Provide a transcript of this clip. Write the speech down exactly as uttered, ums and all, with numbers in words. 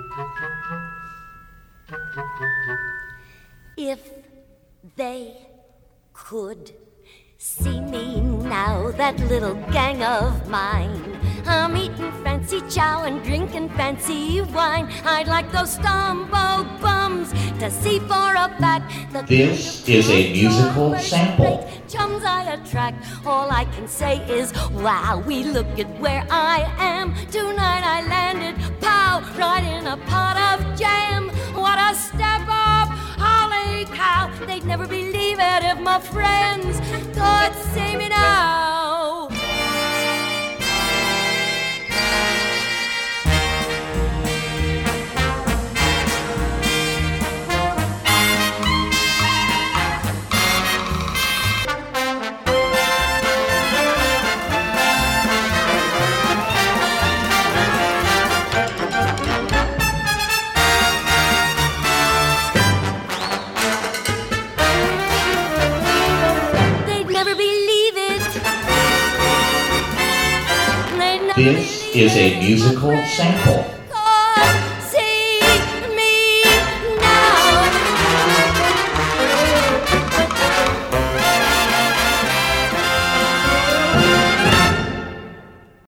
If they could see me now, that little gang of mine, I'm eating fancy chow and drinking fancy wine. I'd like those Stumbo bums to see for a fact that this is a musical sample. Chums I attract. All I can say is, wow, we look at where I am. Tonight I landed, pow, right in a pot of jam. What a step up, holy cow. They'd never believe it if my friends could see me now. This is a musical sample.